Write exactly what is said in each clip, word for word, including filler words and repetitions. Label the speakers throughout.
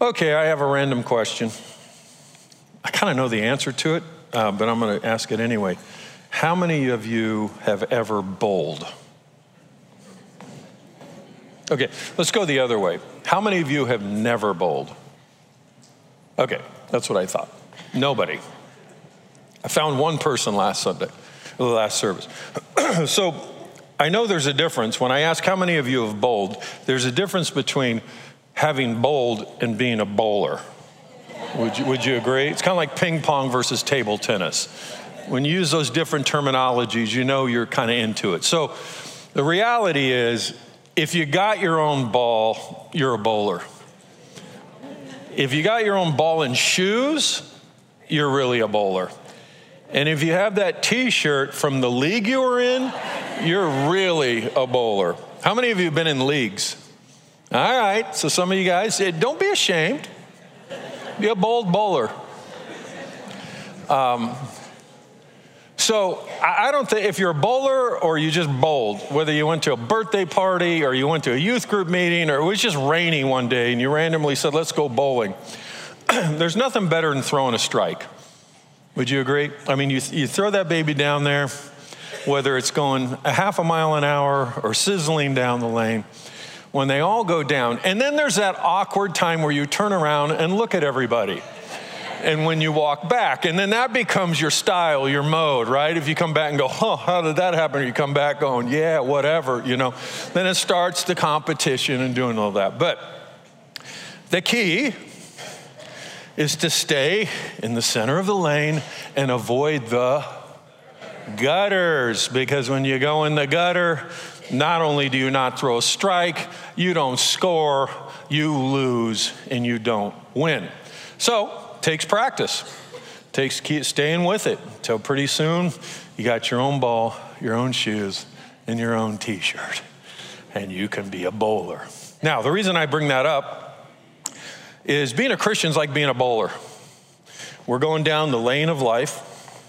Speaker 1: Okay, I have a random question. I kind of know the answer to it, uh, but I'm going to ask it anyway. How many of you have ever bowled? Okay, let's go the other way. How many of you have never bowled? Okay, that's what I thought. Nobody. I found one person last Sunday, the last service. So I know there's a difference. When I ask how many of you have bowled, there's a difference between having bowled and being a bowler. Would you, would you agree? It's kind of like ping pong versus table tennis. When you use those different terminologies, you know you're kind of into it. So the reality is, if you got your own ball, you're a bowler. If you got your own ball and shoes, you're really a bowler. And if you have that t-shirt from the league you were in, you're really a bowler. How many of you have been in leagues? All right, so some of you guys, don't be ashamed. Be a bold bowler. Um, so I don't think, if you're a bowler or you just bowled, whether you went to a birthday party or you went to a youth group meeting or it was just rainy one day and you randomly said, let's go bowling. There's nothing better than throwing a strike. Would you agree? I mean, you, you throw that baby down there, whether it's going a half a mile an hour or sizzling down the lane, when they all go down. And then there's that awkward time where you turn around and look at everybody. And when you walk back, and then that becomes your style, your mode, right? If you come back and go, huh, how did that happen? Or you come back going, yeah, whatever, you know. Then it starts the competition and doing all that. But the key is to stay in the center of the lane and avoid the gutters. Because when you go in the gutter, not only do you not throw a strike, you don't score, you lose, and you don't win. So, takes practice. Takes staying with it until pretty soon you got your own ball, your own shoes, and your own t-shirt, and you can be a bowler. Now, the reason I bring that up is being a Christian is like being a bowler. We're going down the lane of life,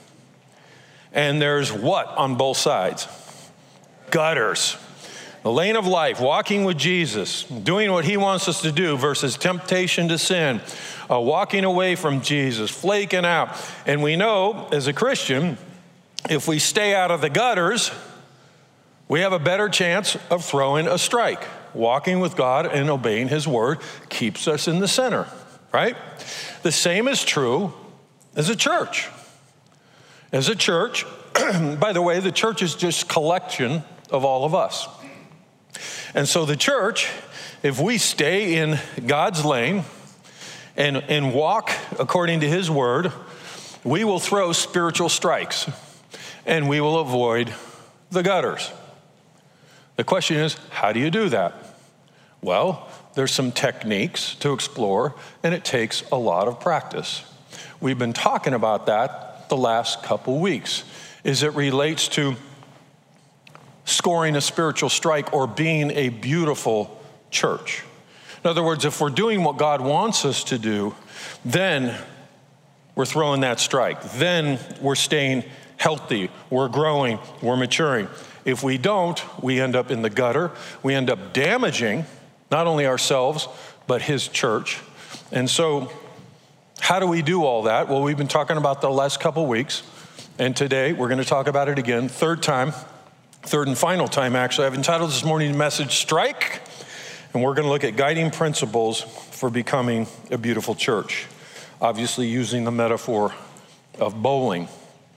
Speaker 1: and there's what on both sides? Gutters. The lane of life, walking with Jesus, doing what he wants us to do versus temptation to sin, uh, walking away from Jesus, flaking out. And we know, as a Christian, if we stay out of the gutters, we have a better chance of throwing a strike. Walking with God and obeying his word keeps us in the center, right? The same is true as a church. As a church, by the way, the church is just a collection of all of us. And so the church, if we stay in God's lane and, and walk according to his word, we will throw spiritual strikes and we will avoid the gutters. The question is, how do you do that? Well, there's some techniques to explore, and it takes a lot of practice. We've been talking about that the last couple weeks, as it relates to scoring a spiritual strike or being a beautiful church. In other words, if we're doing what God wants us to do, then we're throwing that strike. Then we're staying healthy, we're growing, we're maturing. If we don't, we end up in the gutter. We end up damaging not only ourselves, but his church. And so how do we do all that? Well, we've been talking about the last couple weeks, and today we're going to talk about it again, third time, third and final time, actually. I've entitled this morning's message, Strike, and we're going to look at guiding principles for becoming a beautiful church, obviously using the metaphor of bowling.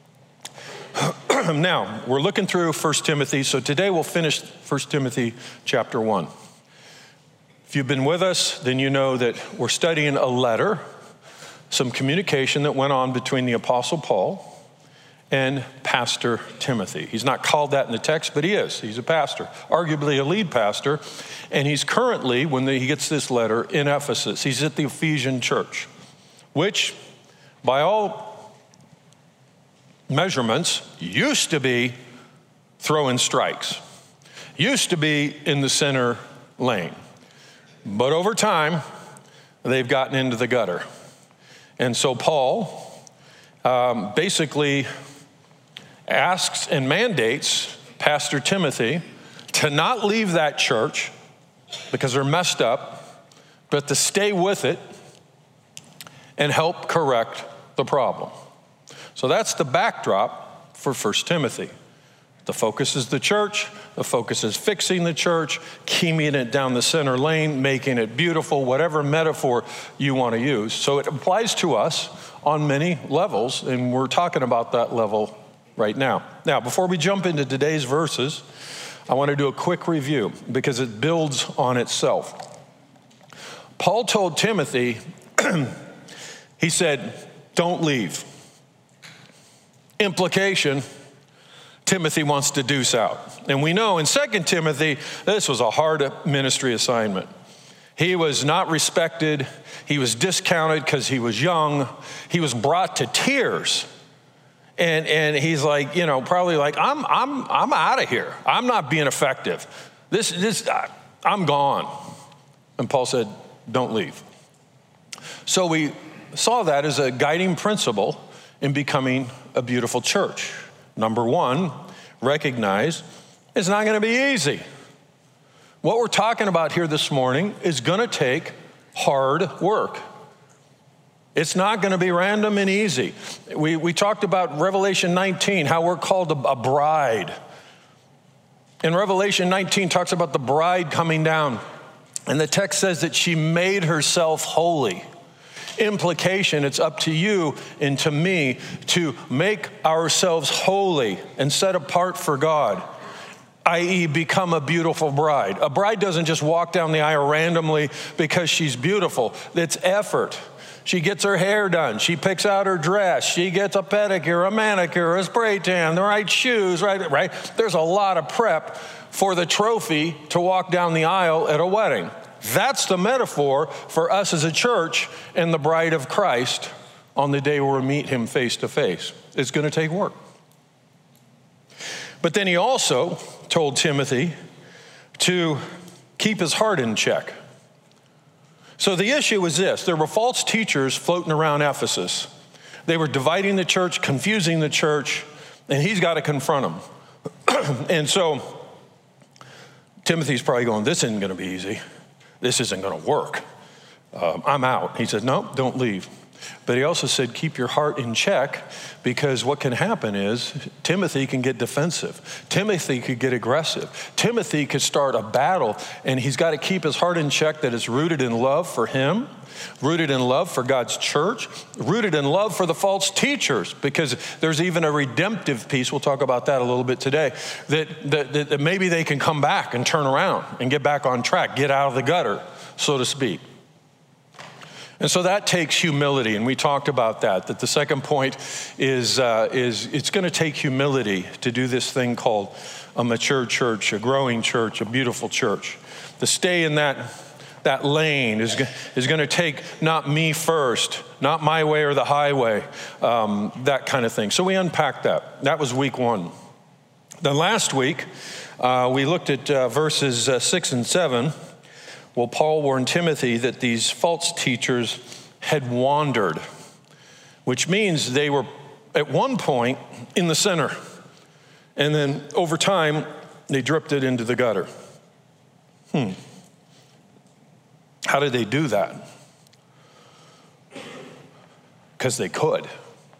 Speaker 1: Now, we're looking through First Timothy, so today we'll finish First Timothy chapter one. If you've been with us, then you know that we're studying a letter, some communication that went on between the Apostle Paul and Pastor Timothy. He's not called that in the text, but he is. He's a pastor, arguably a lead pastor, and he's currently, when he gets this letter, in Ephesus. He's at the Ephesian church, which, by all measurements, used to be throwing strikes, used to be in the center lane. But over time, they've gotten into the gutter. And so Paul um, basically asks and mandates Pastor Timothy to not leave that church because they're messed up, but to stay with it and help correct the problem. So that's the backdrop for First Timothy. The focus is the church. The focus is fixing the church, keeping it down the center lane, making it beautiful, whatever metaphor you want to use. So it applies to us on many levels, and we're talking about that level right now. Now, before we jump into today's verses, I want to do a quick review because it builds on itself. Paul told Timothy, he said, don't leave. Implication, Timothy wants to deuce out. And we know in Second Timothy, this was a hard ministry assignment. He was not respected. He was discounted because he was young. He was brought to tears. And, and he's like, you know, probably like, I'm, I'm, I'm out of here. I'm not being effective. This, this, I'm gone. And Paul said, don't leave. So we saw that as a guiding principle in becoming a beautiful church. Number one, recognize it's not going to be easy. What we're talking about here this morning is going to take hard work. It's not going to be random and easy. We, we talked about Revelation nineteen, how we're called a, a bride. And Revelation nineteen talks about the bride coming down. And the text says that she made herself holy. Implication, it's up to you and to me to make ourselves holy and set apart for God, that is become a beautiful bride. A bride doesn't just walk down the aisle randomly because she's beautiful. It's effort. She gets her hair done. She picks out her dress. She gets a pedicure, a manicure, a spray tan, the right shoes, right? right? There's a lot of prep for the trophy to walk down the aisle at a wedding. That's the metaphor for us as a church and the bride of Christ on the day where we meet him face to face. It's going to take work. But then he also told Timothy to keep his heart in check. So the issue was this. There were false teachers floating around Ephesus. They were dividing the church, confusing the church, and he's got to confront them. And so Timothy's probably going, this isn't going to be easy. This isn't going to work. Um, I'm out. He said, no, don't leave. But he also said, keep your heart in check, because what can happen is Timothy can get defensive. Timothy could get aggressive. Timothy could start a battle, and he's got to keep his heart in check that is rooted in love for him, rooted in love for God's church, rooted in love for the false teachers, because there's even a redemptive piece, we'll talk about that a little bit today, that, that, that maybe they can come back and turn around and get back on track, get out of the gutter, so to speak. And so that takes humility, and we talked about that, that the second point is, uh, is it's going to take humility to do this thing called a mature church, a growing church, a beautiful church. To stay in that, that lane is, is going to take not me first, not my way or the highway, um, that kind of thing. So we unpacked that. That was week one. Then last week, uh, we looked at uh, verses uh, six and seven. Well, Paul warned Timothy that these false teachers had wandered, which means they were at one point in the center, and then over time, they drifted into the gutter. Hmm. How did they do that? Because they could.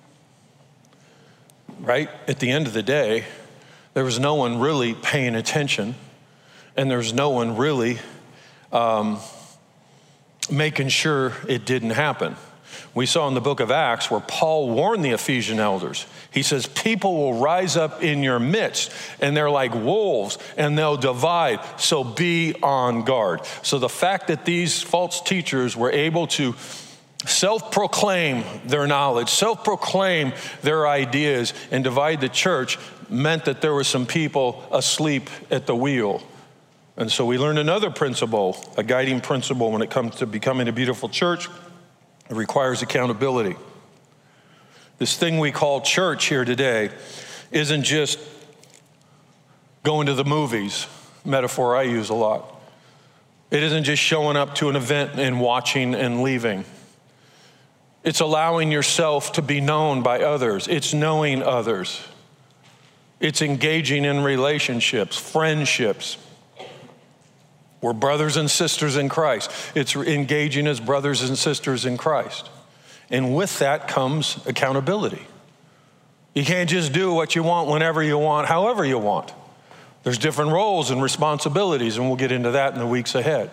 Speaker 1: Right? At the end of the day, there was no one really paying attention, and there was no one really Um, making sure it didn't happen. We saw in the book of Acts where Paul warned the Ephesian elders. He says, people will rise up in your midst, and they're like wolves, and they'll divide, so be on guard. So the fact that these false teachers were able to self-proclaim their knowledge, self-proclaim their ideas, and divide the church meant that there were some people asleep at the wheel. And so we learned another principle, a guiding principle when it comes to becoming a beautiful church. It requires accountability. This thing we call church here today isn't just going to the movies, metaphor I use a lot. It isn't just showing up to an event and watching and leaving. It's allowing yourself to be known by others. It's knowing others. It's engaging in relationships, friendships. We're brothers and sisters in Christ. It's engaging as brothers and sisters in Christ. And with that comes accountability. You can't just do what you want whenever you want, however you want. There's different roles and responsibilities, and we'll get into that in the weeks ahead.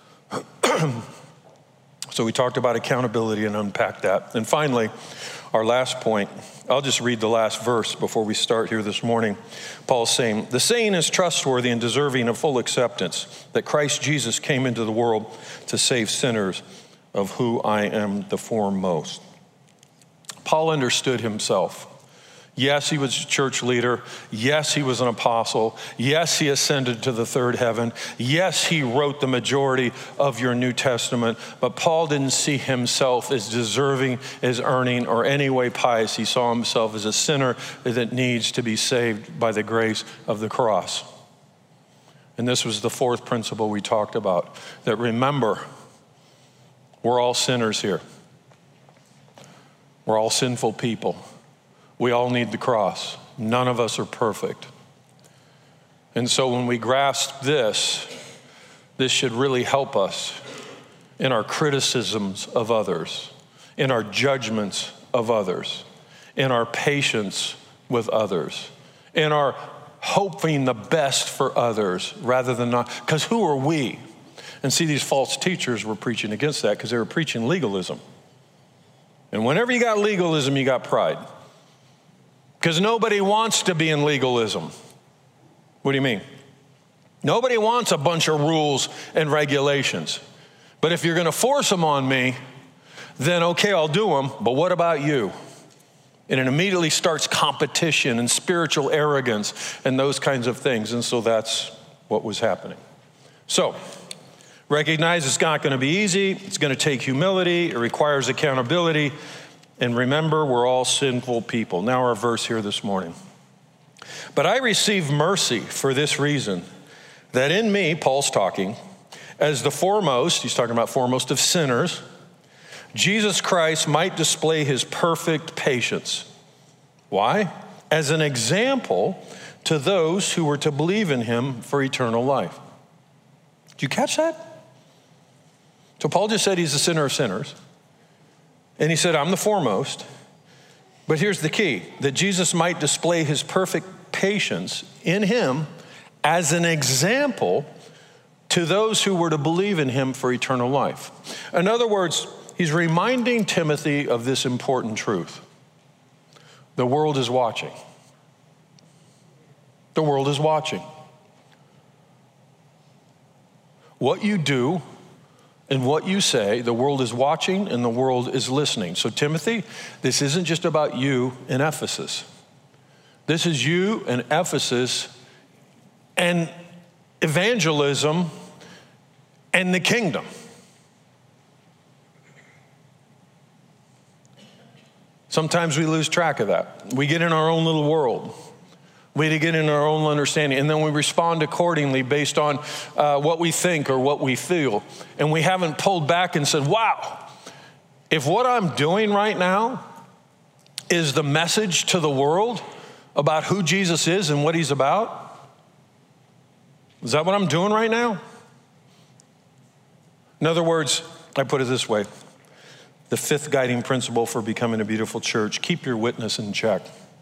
Speaker 1: So we talked about accountability and unpacked that. And finally, our last point, I'll just read the last verse before we start here this morning. Paul's saying, the saying is trustworthy and deserving of full acceptance, that Christ Jesus came into the world to save sinners, of who I am the foremost. Paul understood himself. Yes, he was a church leader. Yes, he was an apostle. Yes, he ascended to the third heaven. Yes, he wrote the majority of your New Testament. But Paul didn't see himself as deserving, as earning, or any way pious. He saw himself as a sinner that needs to be saved by the grace of the cross. And this was the fourth principle we talked about, that remember, we're all sinners here. We're all sinful people. We all need the cross. None of us are perfect. And so when we grasp this, this should really help us in our criticisms of others, in our judgments of others, in our patience with others, in our hoping the best for others rather than not. Because who are we? And see, these false teachers were preaching against that because they were preaching legalism. And whenever you got legalism, you got pride. Because nobody wants to be in legalism. What do you mean? Nobody wants a bunch of rules and regulations. But if you're going to force them on me, then okay, I'll do them. But what about you? And it immediately starts competition and spiritual arrogance and those kinds of things. And so that's what was happening. So recognize it's not going to be easy. It's going to take humility. It requires accountability. And remember, we're all sinful people. Now our verse here this morning. But I receive mercy for this reason, that in me, Paul's talking, as the foremost, he's talking about foremost of sinners, Jesus Christ might display his perfect patience. Why? As an example to those who were to believe in him for eternal life. Did you catch that? So Paul just said he's the sinner of sinners. And he said, I'm the foremost. But here's the key, that Jesus might display his perfect patience in him as an example to those who were to believe in him for eternal life. In other words, he's reminding Timothy of this important truth. The world is watching. The world is watching. What you do and what you say, the world is watching and the world is listening. So Timothy, this isn't just about you in Ephesus. This is you in Ephesus and evangelism and the kingdom. Sometimes we lose track of that. We get in our own little world. We get in our own understanding, and then we respond accordingly based on uh, what we think or what we feel. And we haven't pulled back and said, wow, if what I'm doing right now is the message to the world about who Jesus is and what he's about, is that what I'm doing right now? In other words, I put it this way, the fifth guiding principle for becoming a beautiful church, keep your witness in check.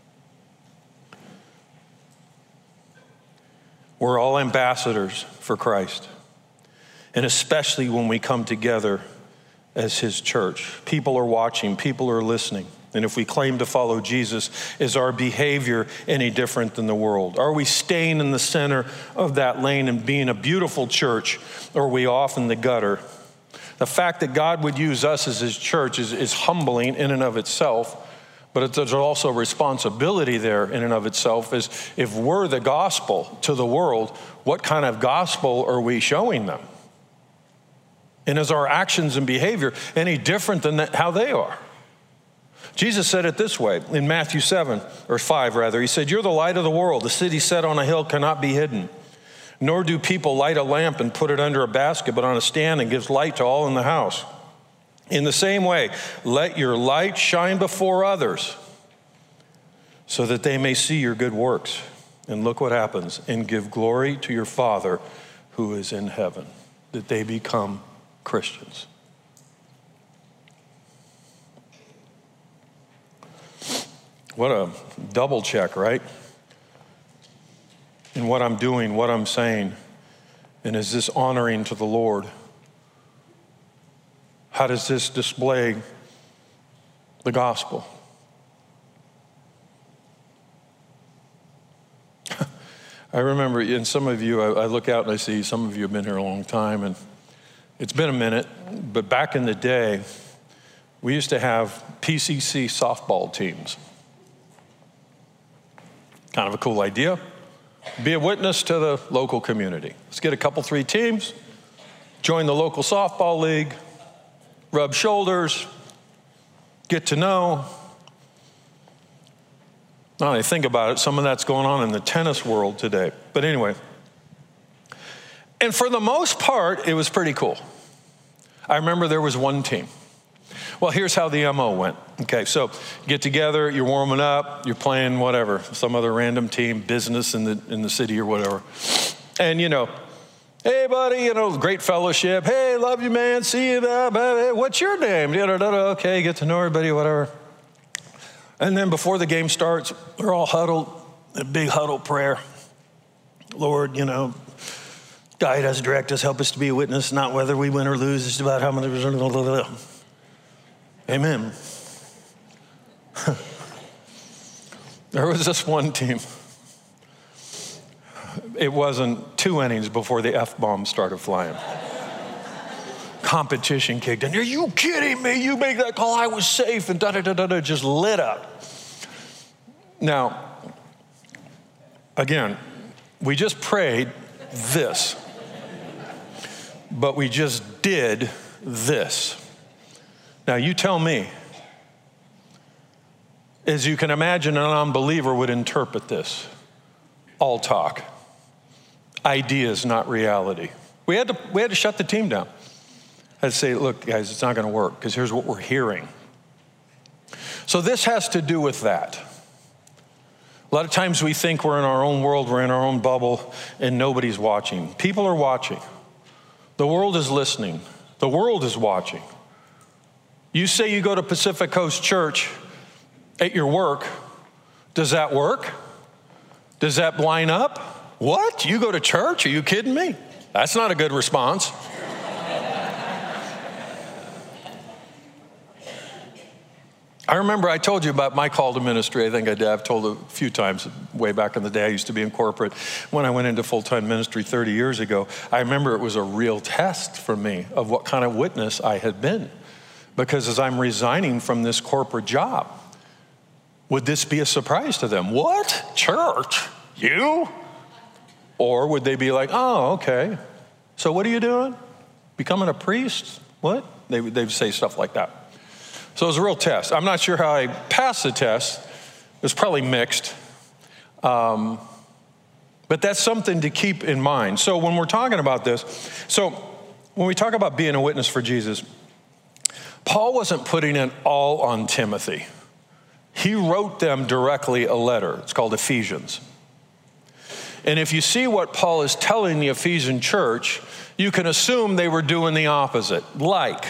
Speaker 1: We're all ambassadors for Christ, and especially when we come together as his church. People are watching, people are listening. And if we claim to follow Jesus, is our behavior any different than the world? Are we staying in the center of that lane and being a beautiful church, or are we off in the gutter? The fact that God would use us as his church is, is humbling in and of itself. But there's also a responsibility there in and of itself is if we're the gospel to the world, what kind of gospel are we showing them? And is our actions and behavior any different than that, how they are? Jesus said it this way in Matthew seven, or five rather. He said, you're the light of the world. The city set on a hill cannot be hidden. Nor do people light a lamp and put it under a basket, but on a stand and gives light to all in the house. In the same way, let your light shine before others so that they may see your good works. And look what happens. And give glory to your Father who is in heaven, that they become Christians. What a double check, right? In what I'm doing, what I'm saying, and is this honoring to the Lord? How does this display the gospel? I remember, and some of you, I, I look out and I see some of you have been here a long time, and it's been a minute, but back in the day, we used to have P C C softball teams. Kind of a cool idea. Be a witness to the local community. Let's get a couple, three teams, join the local softball league, rub shoulders, get to know. Now that I think about it, some of that's going on in the tennis world today. But anyway, and for the most part, it was pretty cool. I remember there was one team. Well, here's how the M O went. Okay, so you get together, you're warming up, you're playing whatever, some other random team, business in the in the city or whatever. And you know, hey buddy, you know, great fellowship. Hey, love you, man. See you. Blah, blah, blah. What's your name? Da, da, da, da. Okay, get to know everybody, whatever. And then before the game starts, we're all huddled, a big huddle prayer. Lord, you know, guide us, direct us, help us to be a witness, not whether we win or lose. It's about how many. Amen. There was this one team. It wasn't two innings before the F-bomb started flying. Competition kicked in. Are you kidding me? You make that call, I was safe, and da-da-da-da-da, just lit up. Now, again, we just prayed this, but we just did this. Now, you tell me, as you can imagine, an unbeliever would interpret this. All talk. Ideas, not reality. We had to, we had to shut the team down. I had to say, look, guys, it's not going to work, because here's what we're hearing. So this has to do with that. A lot of times we think we're in our own world, we're in our own bubble, and nobody's watching. People are watching. The world is listening. The world is watching. You say you go to Pacific Coast Church at your work. Does that work? Does that line up? What? You go to church? Are you kidding me? That's not a good response. I remember I told you about my call to ministry. I think I did. I've told a few times way back in the day. I used to be in corporate. When I went into full-time ministry thirty years ago, I remember it was a real test for me of what kind of witness I had been. Because as I'm resigning from this corporate job, would this be a surprise to them? What? Church? You? Or would they be like, oh, okay. So what are you doing? Becoming a priest? What? They would they'd say stuff like that. So it was a real test. I'm not sure how I passed the test. It was probably mixed. Um, but that's something to keep in mind. So when we're talking about this, so when we talk about being a witness for Jesus, Paul wasn't putting it all on Timothy. He wrote them directly a letter. It's called Ephesians. And if you see what Paul is telling the Ephesian church, you can assume they were doing the opposite. Like,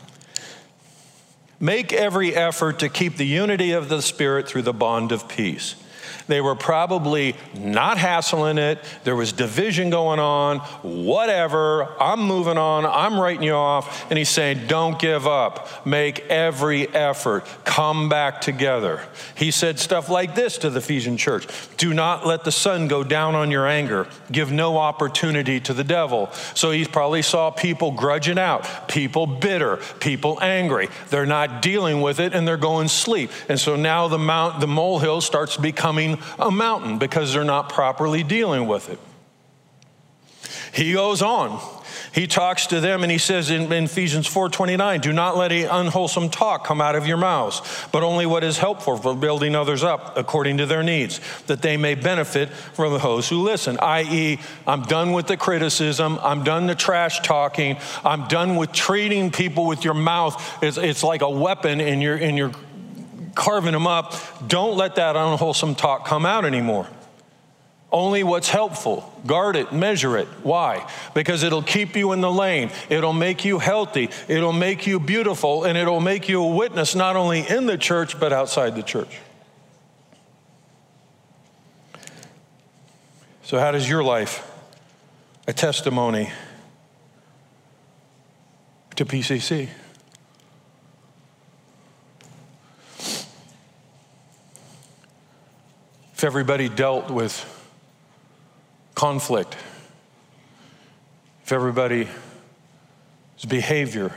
Speaker 1: make every effort to keep the unity of the Spirit through the bond of peace. They were probably not hassling it. There was division going on, whatever. I'm moving on. I'm writing you off. And he's saying, don't give up. Make every effort. Come back together. He said stuff like this to the Ephesian church. Do not let the sun go down on your anger. Give no opportunity to the devil. So he probably saw people grudging out, people bitter, people angry. They're not dealing with it and they're going to sleep. And so now the mount, the molehill starts becoming a mountain because they're not properly dealing with it. He goes on. He talks to them and he says in, in Ephesians four twenty-nine, do not let any unwholesome talk come out of your mouths, but only what is helpful for building others up according to their needs, that they may benefit from those who listen, that is, I'm done with the criticism. I'm done the trash talking. I'm done with treating people with your mouth. It's, it's like a weapon and you're, and you're carving them up. Don't let that unwholesome talk come out anymore. Only what's helpful. Guard it, measure it. Why? Because it'll keep you in the lane. It'll make you healthy. It'll make you beautiful, and it'll make you a witness not only in the church, but outside the church. So how does your life a testimony to P C C? If everybody dealt with conflict, if everybody's behavior,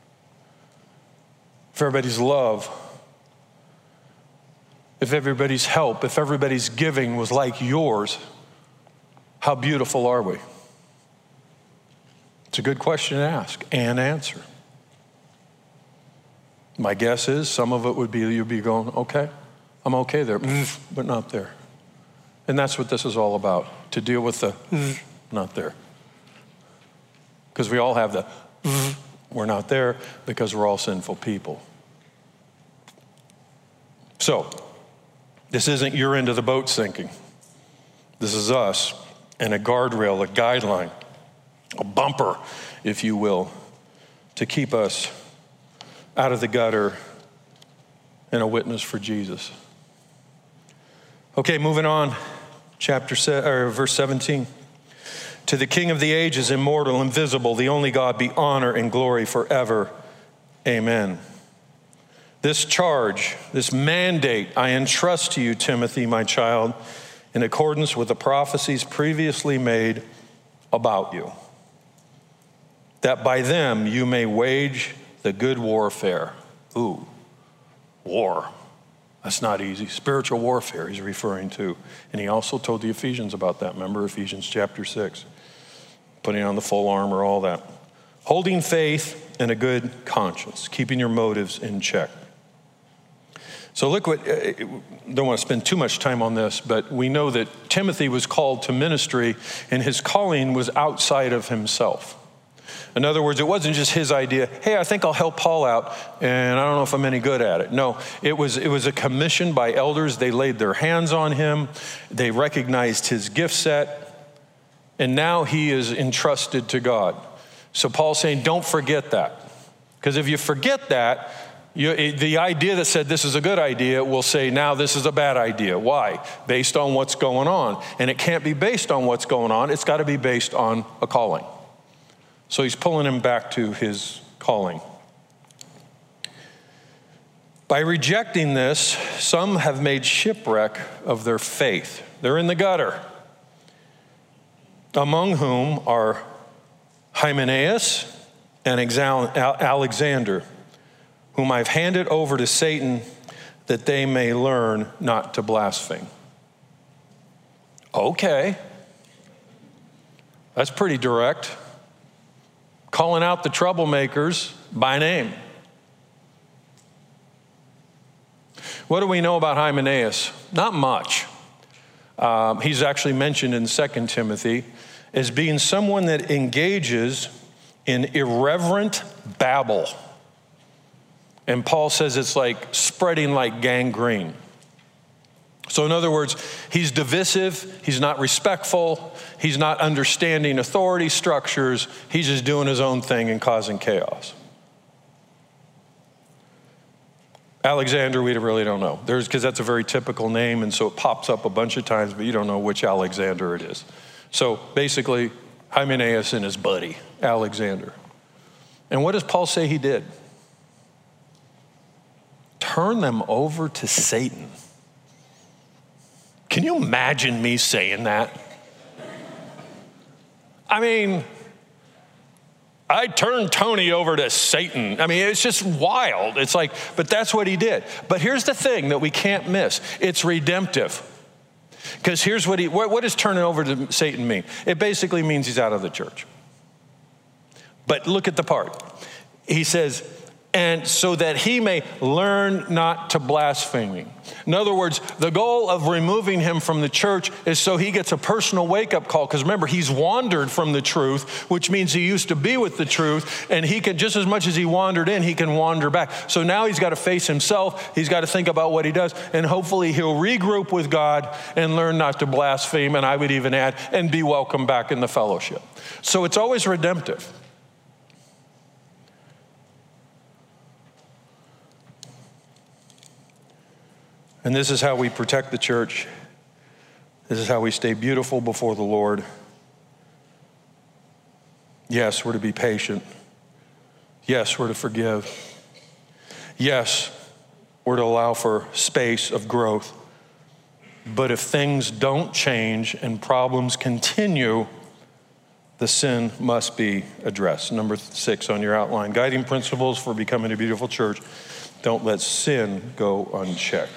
Speaker 1: if everybody's love, if everybody's help, if everybody's giving was like yours, how beautiful are we? It's a good question to ask and answer. My guess is some of it would be you'd be going, okay, I'm okay there, but not there. And that's what this is all about, to deal with the not there. Because we all have the we're not there because we're all sinful people. So, this isn't your end of the boat sinking. This is us and a guardrail, a guideline, a bumper, if you will, to keep us out of the gutter and a witness for Jesus. Okay, moving on, chapter se- or verse seventeen. To the King of the ages, immortal, invisible, the only God, be honor and glory forever. Amen. This charge, this mandate, I entrust to you, Timothy, my child, in accordance with the prophecies previously made about you, that by them you may wage the good warfare. Ooh, war. That's not easy. Spiritual warfare he's referring to. And he also told the Ephesians about that. Remember Ephesians chapter six. Putting on the full armor, all that. Holding faith and a good conscience. Keeping your motives in check. So look what, uh, don't want to spend too much time on this, but we know that Timothy was called to ministry and his calling was outside of himself. In other words, it wasn't just his idea, hey, I think I'll help Paul out, and I don't know if I'm any good at it. No, it was, it was a commission by elders. They laid their hands on him. They recognized his gift set, and now he is entrusted to God. So Paul's saying, don't forget that. Because if you forget that, you, the idea that said this is a good idea will say now this is a bad idea. Why? Based on what's going on. And it can't be based on what's going on. It's got to be based on a calling. So he's pulling him back to his calling. By rejecting this, some have made shipwreck of their faith. They're in the gutter. Among whom are Hymenaeus and Alexander, whom I've handed over to Satan that they may learn not to blaspheme. Okay. That's pretty direct. Calling out the troublemakers by name. What do we know about Hymenaeus? Not much. Um, he's actually mentioned in Second Timothy as being someone that engages in irreverent babble. And Paul says it's like spreading like gangrene. So in other words, he's divisive, he's not respectful, he's not understanding authority structures, he's just doing his own thing and causing chaos. Alexander, we really don't know. There's, because that's a very typical name, and so it pops up a bunch of times, but you don't know which Alexander it is. So basically, Hymenaeus and his buddy, Alexander. And what does Paul say he did? Turn them over to Satan. Can you imagine me saying that? I mean, I turned Tony over to Satan. I mean, it's just wild. It's like, but that's what he did. But here's the thing that we can't miss. It's redemptive. Because here's what he, what, what does turning over to Satan mean? It basically means he's out of the church. But look at the part. He says, and so that he may learn not to blaspheme. In other words, the goal of removing him from the church is so he gets a personal wake-up call. Because remember, he's wandered from the truth, which means he used to be with the truth, and he can, just as much as he wandered in, he can wander back. So now he's got to face himself, he's got to think about what he does, and hopefully he'll regroup with God and learn not to blaspheme, and I would even add, and be welcome back in the fellowship. So it's always redemptive. And this is how we protect the church This is how we stay beautiful before the Lord. Yes, we're to be patient. Yes, we're to forgive. Yes, we're to allow for space of growth. But if things don't change and problems continue, the sin must be addressed. Number six on your outline, guiding principles for becoming a beautiful church. Don't let sin go unchecked.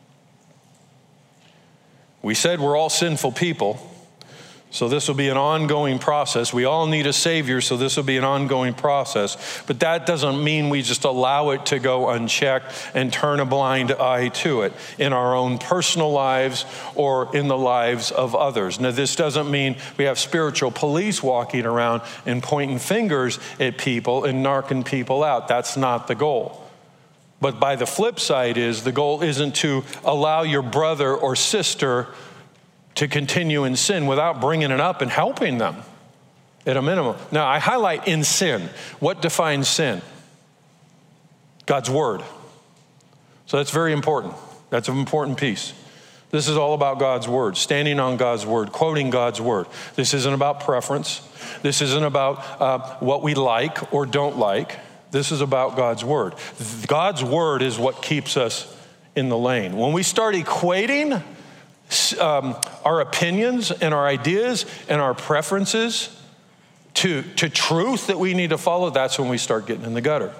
Speaker 1: We said we're all sinful people, so this will be an ongoing process. We all need a Savior, so this will be an ongoing process. But that doesn't mean we just allow it to go unchecked and turn a blind eye to it in our own personal lives or in the lives of others. Now, this doesn't mean we have spiritual police walking around and pointing fingers at people and narking people out. That's not the goal. But by the flip side is the goal isn't to allow your brother or sister to continue in sin without bringing it up and helping them at a minimum. Now, I highlight in sin. What defines sin? God's word. So that's very important. That's an important piece. This is all about God's word, standing on God's word, quoting God's word. This isn't about preference. This isn't about uh, what we like or don't like. This is about God's word. God's word is what keeps us in the lane. When we start equating um, our opinions and our ideas and our preferences to, to truth that we need to follow, that's when we start getting in the gutter.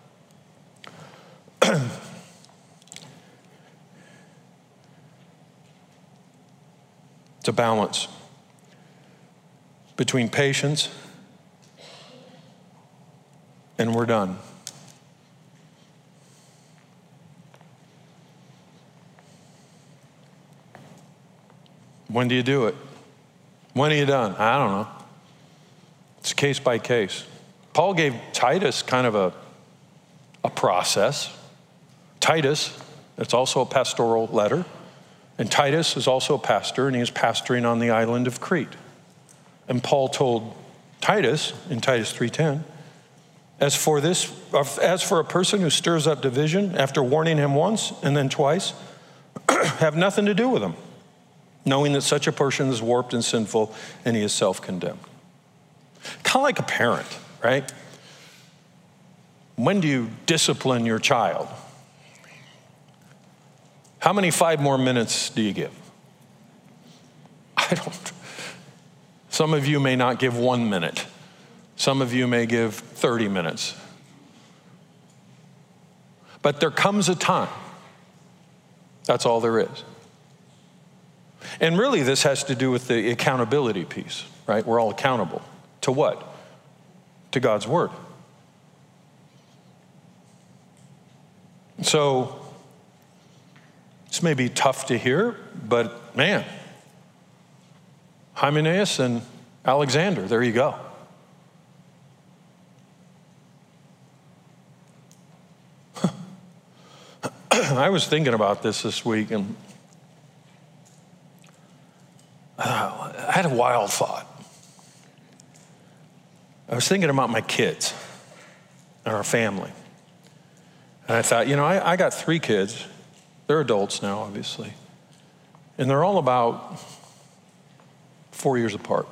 Speaker 1: It's a balance between patience and we're done. When do you do it? When are you done? I don't know. It's case by case. Paul gave Titus kind of a, a process. Titus, it's also a pastoral letter. And Titus is also a pastor, and he was pastoring on the island of Crete. And Paul told Titus in Titus three ten, As for this, as for a person who stirs up division after warning him once and then twice, have nothing to do with him, knowing that such a person is warped and sinful and he is self-condemned. Kind of like a parent, right? When do you discipline your child? How many five more minutes do you give? I don't. Some of you may not give one minute. Some of you may give thirty minutes. But there comes a time. That's all there is. And really, this has to do with the accountability piece, right? We're all accountable. To what? To God's word. So, this may be tough to hear, but man, Hymenaeus and Alexander, there you go. I was thinking about this this week, and uh, I had a wild thought. I was thinking about my kids and our family. And I thought, you know, I, I got three kids. They're adults now, obviously. And they're all about four years apart.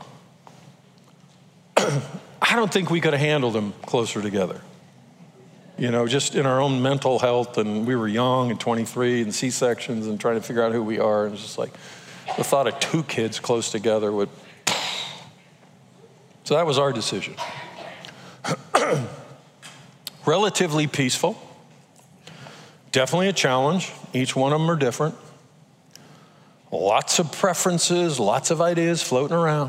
Speaker 1: I don't think we could have handled them closer together. You know, just in our own mental health, and we were young and twenty-three and C-sections and trying to figure out who we are. And it's just like the thought of two kids close together would. So that was our decision. Relatively peaceful. Definitely a challenge. Each one of them are different. Lots of preferences, lots of ideas floating around.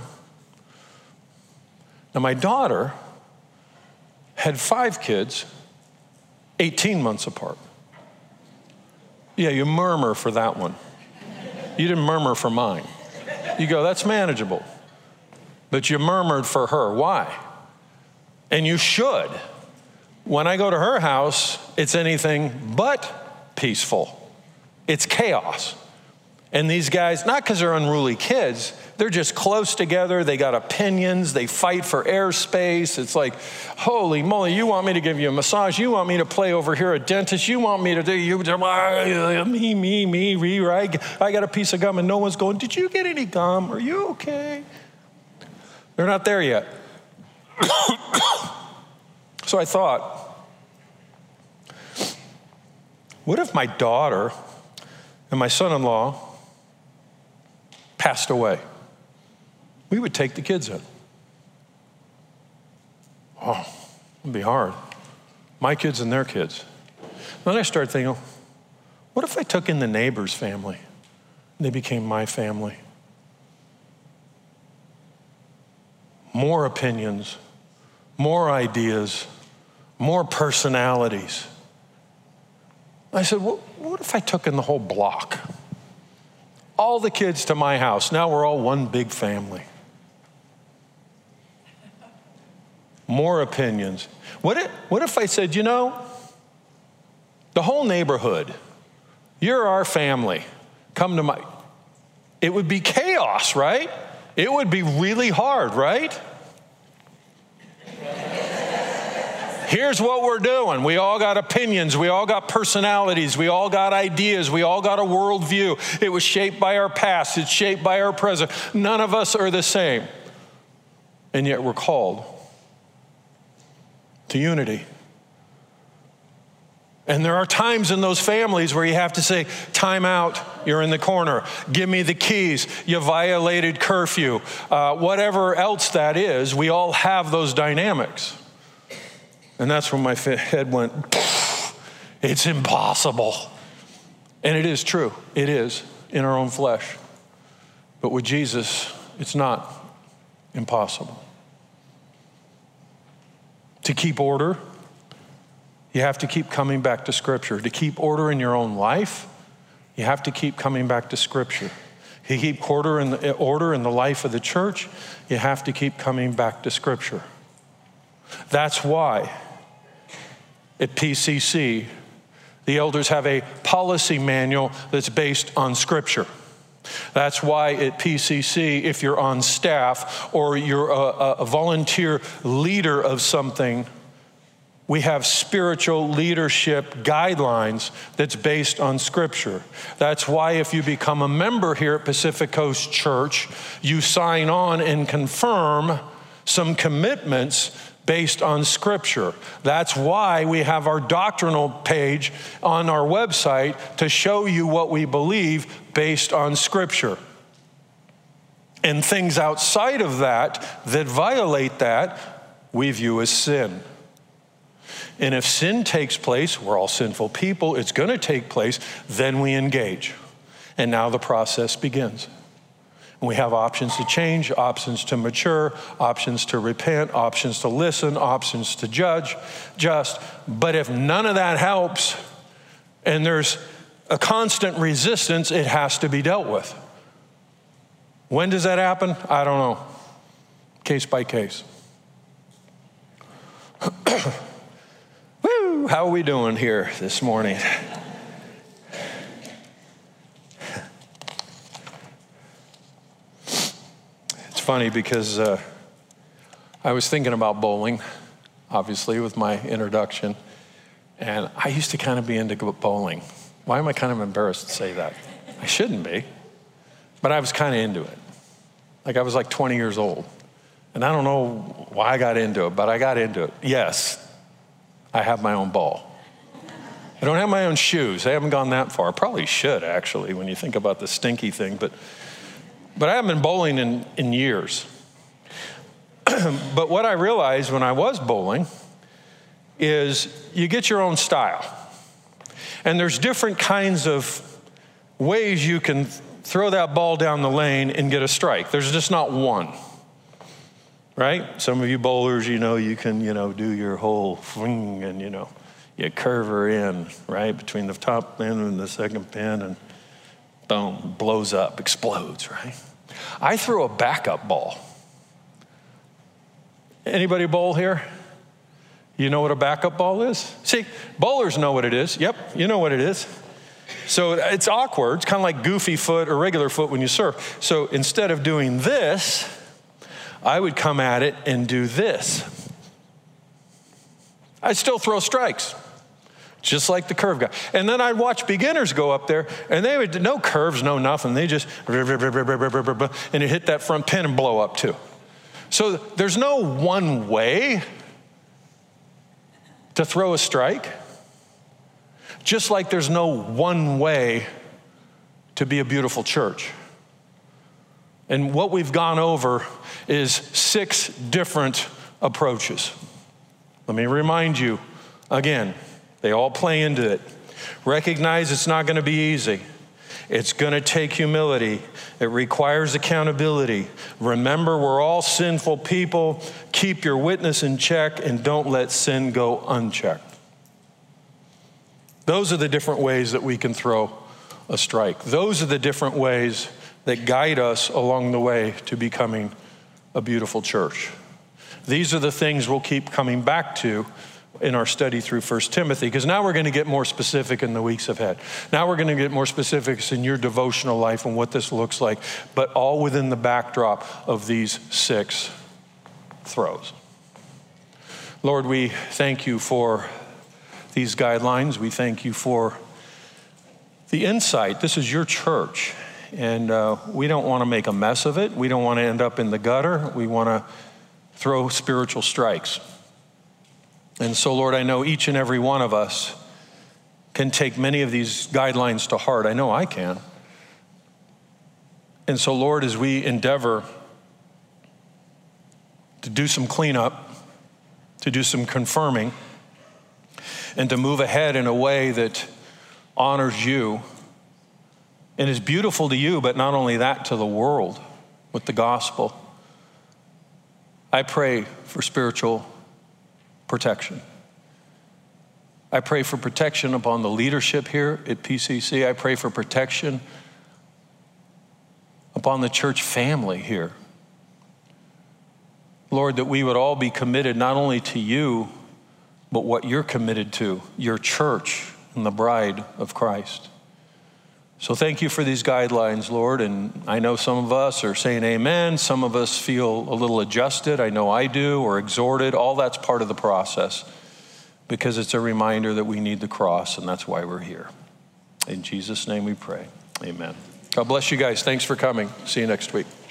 Speaker 1: Now, my daughter had five kids, eighteen months apart. Yeah, you murmur for that one. You didn't murmur for mine. You go, that's manageable. But you murmured for her. Why? And you should. When I go to her house, it's anything but peaceful. It's chaos. And these guys, not because they're unruly kids, they're just close together. They got opinions. They fight for airspace. It's like, holy moly, you want me to give you a massage? You want me to play over here at dentist? You want me to do, you, me, me, me, me, right? I got a piece of gum and no one's going, did you get any gum? Are you okay? They're not there yet. So I thought, what if my daughter and my son-in-law passed away? We would take the kids in. Oh, it'd be hard. My kids and their kids. Then I started thinking, what if I took in the neighbor's family and they became my family? More opinions, more ideas, more personalities. I said, well, what if I took in the whole block? All the kids to my house. Now we're all one big family. More opinions. What if, what if I said, you know, the whole neighborhood, you're our family. Come to my, it would be chaos, right? It would be really hard, right? Here's what we're doing. We all got opinions. We all got personalities. We all got ideas. We all got a worldview. It was shaped by our past. It's shaped by our present. None of us are the same. And yet we're called to unity. And there are times in those families where you have to say, time out, you're in the corner. Give me the keys. You violated curfew. Uh, whatever else that is, we all have those dynamics. And that's when my head went, it's impossible. And it is true. It is in our own flesh. But with Jesus, it's not impossible. To keep order, you have to keep coming back to Scripture. To keep order in your own life, you have to keep coming back to Scripture. To keep order in the, order in the life of the church, you have to keep coming back to Scripture. That's why at P C C, the elders have a policy manual that's based on Scripture. That's why at P C C, if you're on staff or you're a, a volunteer leader of something, we have spiritual leadership guidelines that's based on Scripture. That's why if you become a member here at Pacific Coast Church, you sign on and confirm some commitments based on Scripture. That's why we have our doctrinal page on our website to show you what we believe based on Scripture. And things outside of that that violate that, we view as sin. And if sin takes place, we're all sinful people, it's going to take place, then we engage. And now the process begins. And we have options to change, options to mature, options to repent, options to listen, options to judge, just. But if none of that helps and there's a constant resistance, it has to be dealt with. When does that happen? I don't know. Case by case. Woo! How are we doing here this morning? It's funny because uh, I was thinking about bowling, obviously, with my introduction, and I used to kind of be into bowling. Why am I kind of embarrassed to say that? I shouldn't be, but I was kind of into it. Like I was like twenty years old, and I don't know why I got into it, but I got into it. Yes, I have my own ball. I don't have my own shoes. I haven't gone that far. I probably should, actually, when you think about the stinky thing, but but I haven't been bowling in, in years. But what I realized when I was bowling is you get your own style. And there's different kinds of ways you can throw that ball down the lane and get a strike. There's just not one, right? Some of you bowlers, you know, you can, you know, do your whole swing and, you know, you curve her in, right, between the top pin and the second pin, and boom, blows up, explodes, right? I throw a backup ball. Anybody bowl here? You know what a backup ball is? See, bowlers know what it is. Yep, you know what it is. So it's awkward. It's kind of like goofy foot or regular foot when you surf. So instead of doing this, I would come at it and do this. I still throw strikes, just like the curve guy. And then I'd watch beginners go up there, and they would, no curves, no nothing. They just, and it hit that front pin and blow up too. So there's no one way to throw a strike, just like there's no one way to be a beautiful church. And what we've gone over is six different approaches. Let me remind you again, they all play into it. Recognize it's not going to be easy. It's going to take humility. It requires accountability. Remember, we're all sinful people. Keep your witness in check and don't let sin go unchecked. Those are the different ways that we can throw a strike. Those are the different ways that guide us along the way to becoming a beautiful church. These are the things we'll keep coming back to in our study through First Timothy, because now we're going to get more specific in the weeks ahead. Now we're going to get more specifics in your devotional life and what this looks like, but all within the backdrop of these six throws. Lord, we thank you for these guidelines. We thank you for the insight. This is your church, and uh, we don't want to make a mess of it. We don't want to end up in the gutter. We want to throw spiritual strikes. And so, Lord, I know each and every one of us can take many of these guidelines to heart. I know I can. And so, Lord, as we endeavor to do some cleanup, to do some confirming, and to move ahead in a way that honors you and is beautiful to you, but not only that, to the world with the gospel, I pray for spiritual protection. I pray for protection upon the leadership here at P C C. I pray for protection upon the church family here. Lord, that we would all be committed not only to you, but what you're committed to, your church and the bride of Christ. So thank you for these guidelines, Lord. And I know some of us are saying amen. Some of us feel a little adjusted. I know I do, or exhorted. All that's part of the process, because it's a reminder that we need the cross, and that's why we're here. In Jesus' name we pray. Amen. God bless you guys. Thanks for coming. See you next week.